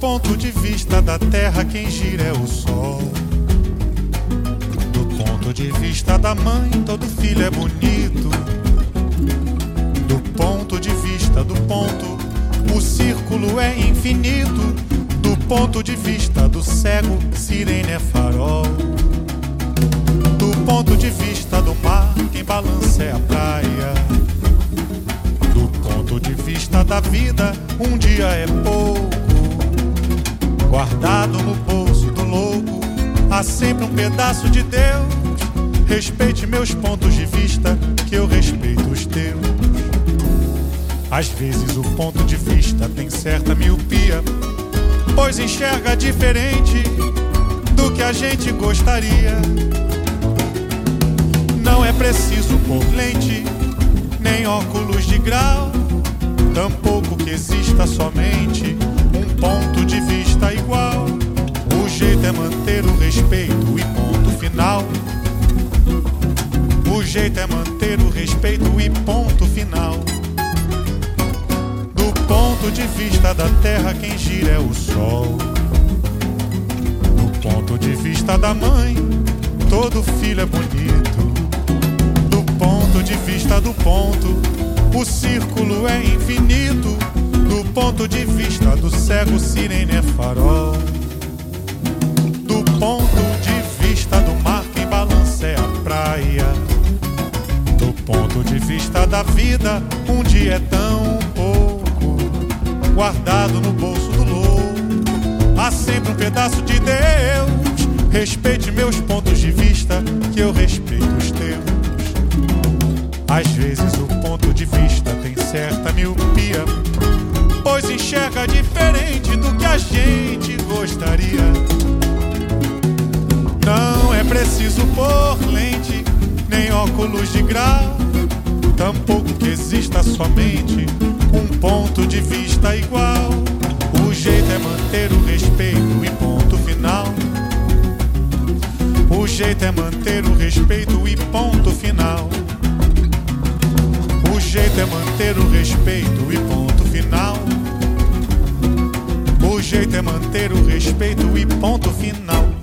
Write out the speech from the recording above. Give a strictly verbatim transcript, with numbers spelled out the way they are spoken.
ponto de vista da terra, quem gira é o sol. Do ponto de vista da mãe, todo filho é bonito. Do ponto de vista do ponto, o círculo é infinito. Do ponto de vista do cego, sirene é farol. Do ponto de vista do mar, quem balança é a praia. Do ponto de vista da vida, um dia é pouco. Guardado no bolso do louco, há sempre um pedaço de Deus. Respeite meus pontos de vista, que eu respeito os teus. Às vezes o ponto de vista tem certa miopia, pois enxerga diferente do que a gente gostaria. Não é preciso pôr lente, nem óculos de grau, tampouco que exista somente um ponto de vista igual. O jeito é manter o respeito e ponto final. O jeito é manter o respeito e ponto final. Do ponto de vista da terra, quem gira é o sol. Do ponto de vista da mãe, todo filho é bonito. Do ponto de vista do ponto, o círculo é infinito. Do ponto de vista do cego, sirene é farol. Do ponto de vista do mar, quem balança é a praia. Do ponto de vista da vida, um dia é tão pouco. Guardado no bolso do louco, há sempre um pedaço de Deus. Respeite meus pontos de vista, que eu respeito os teus. Às vezes o ponto de vista tem certa miopia, pois enxerga diferente do que a gente gostaria. Não é preciso pôr lente, nem óculos de grau, tampouco que exista somente um ponto de vista igual. O jeito é manter o respeito e ponto final. O jeito é manter o respeito e ponto final. O jeito é manter o respeito e ponto final. O jeito é manter o respeito e ponto final.